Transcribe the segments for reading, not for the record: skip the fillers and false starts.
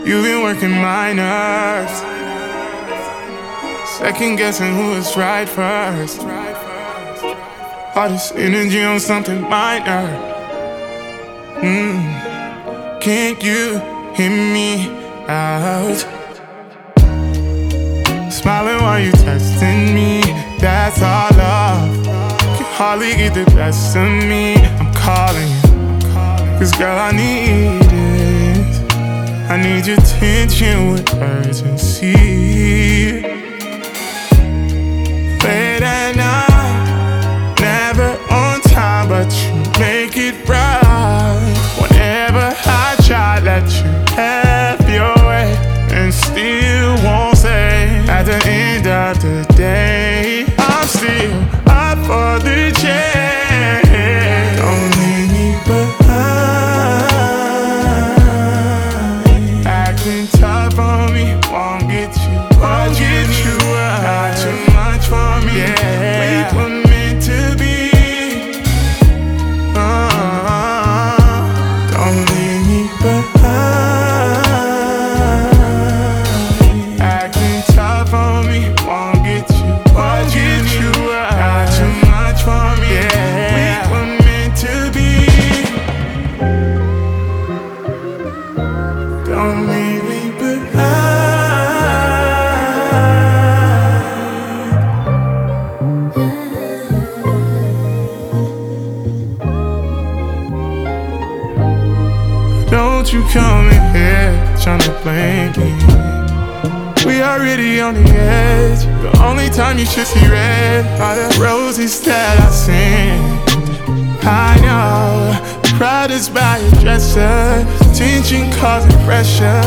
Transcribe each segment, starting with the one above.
You've been working my nerves, second guessing who is right first. All this energy on something minor. Can't you hear me out? Smiling while you testing me, that's all love. Can hardly get the best of me. I'm calling you, 'cause girl I need it. I need your attention with urgency. Late at night, never on time, but you make it right. Whenever I try, let you have your way, and still won't say. At the end of the day, I'm still up for the chance. Don't leave me behind. Acting tough on me, won't get you right. Not too much for me, yeah. We were meant to be. Don't leave me behind. Acting tough on me, won't get you right. Not too much for me, yeah. We were meant to be. Don't leave me behind. Don't you come in here tryna blame me. We already on the edge. The only time you should see red are the roses that I sing. I know, pride is by your dresser, tension causing pressure.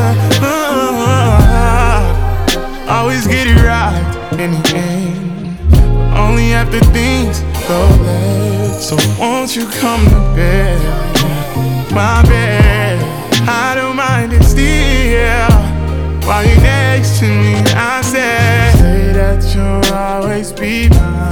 Always get it right in the end, only after things go left. So won't you come to bed, my bed? I don't mind it still. While you're next to me, I say that you'll always be mine.